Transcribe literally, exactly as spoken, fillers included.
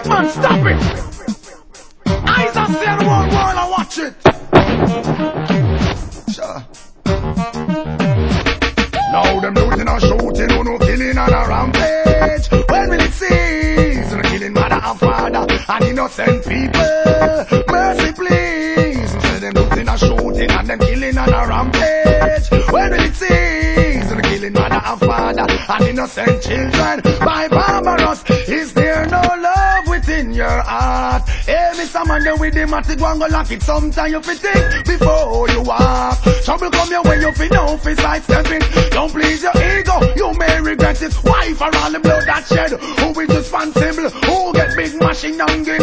Big man, stop it! Eyes are seeing the whole world and watch it. Sure. Now them looting and shooting, who no killing on a rampage. When will it cease? No killing mother and father and innocent people. Mercy please. Say them looting and shooting and them killing on a rampage. When will it cease? No killing mother and father and innocent children by barbarous. Is there no love within your heart? Hey, Mister Man, you with the matic one go lock it. Sometimes you fi think before you walk. Trouble come your way, you fi know fi side stepping. Don't please your ego, you may regret it. Why for all the blood that shed? Who is responsible? Who get big machine down?